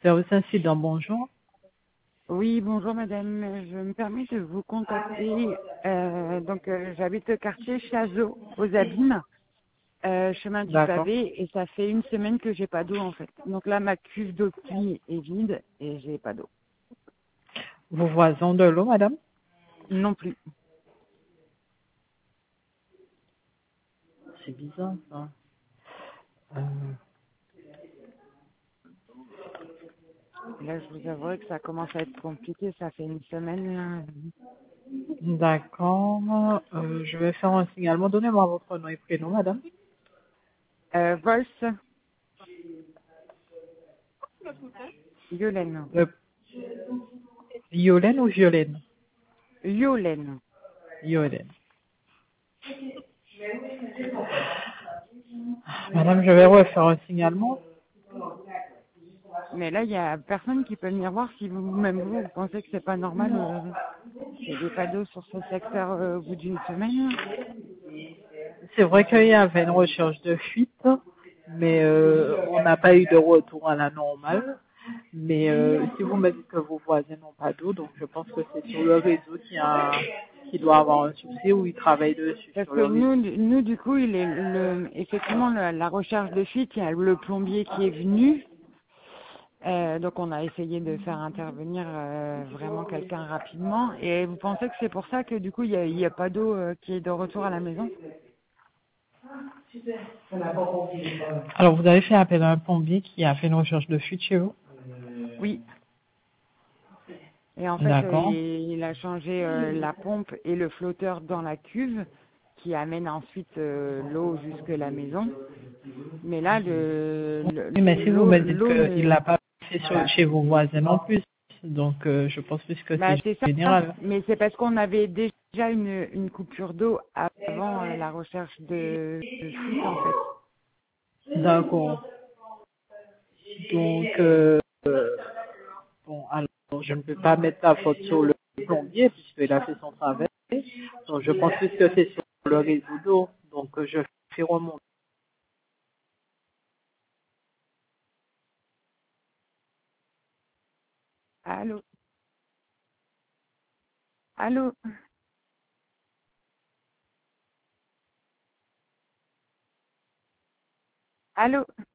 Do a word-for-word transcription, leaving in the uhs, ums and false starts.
Service incident, bonjour. Oui, bonjour madame. Je me permets de vous contacter. Euh, donc euh, j'habite le quartier Chazot, aux Abîmes, euh, chemin du D'accord. pavé, et ça fait une semaine que j'ai pas d'eau en fait. Donc là ma cuve d'eau de pluie est vide et j'ai pas d'eau. Vos voisins de l'eau, madame? Non plus. C'est bizarre, ça. Euh, Là je vous avouerai que ça commence à être compliqué, ça fait une semaine là. D'accord. Euh, je vais faire un signalement. Donnez-moi votre nom et prénom, madame. Euh, Vols, Yolène. Euh, Yolène ou Violaine? Yolène. Yolène. Madame, je vais refaire un signalement. Mais là il y a personne qui peut venir voir si vous, même vous, vous pensez que c'est pas normal. Euh, qu'il n'y ait pas d'eau sur ce secteur euh, au bout d'une semaine. C'est vrai qu'il y avait une recherche de fuite, mais euh, on n'a pas eu de retour à la normale. Mais euh, si vous me dites que vos voisins n'ont pas d'eau, donc je pense que c'est sur le réseau qui a qui doit avoir un souci ou ils travaillent dessus Parce sur que le nous, réseau. nous du coup, il est le, effectivement la, la recherche de fuite, il y a le plombier qui est venu. Euh, donc on a essayé de faire intervenir euh, vraiment quelqu'un rapidement. Et vous pensez que c'est pour ça que du coup il n'y a, il y a pas d'eau euh, qui est de retour à la maison? Alors vous avez fait appel à un plombier qui a fait une recherche de fuite chez vous? Oui. Et en fait, euh, D'accord. il, il a changé euh, la pompe et le flotteur dans la cuve qui amène ensuite euh, l'eau jusque la maison. Mais là, le le- Oui, mais si vous l'eau me dites l'eau qu'il ne. l'a pas fait sur- chez vos voisins non plus, donc euh, je pense plus que Bah c'est c'est ça. général. Mais c'est parce qu'on avait déjà une une coupure d'eau avant euh, la recherche de, de fuite en fait. D'accord. Donc, euh, euh, bon, alors, je ne peux pas mettre la faute sur le plombier puisqu'il a fait son travail. Donc, je pense plus que c'est sur le réseau d'eau. Donc, euh, je fais remonter. Allô, allô, allô.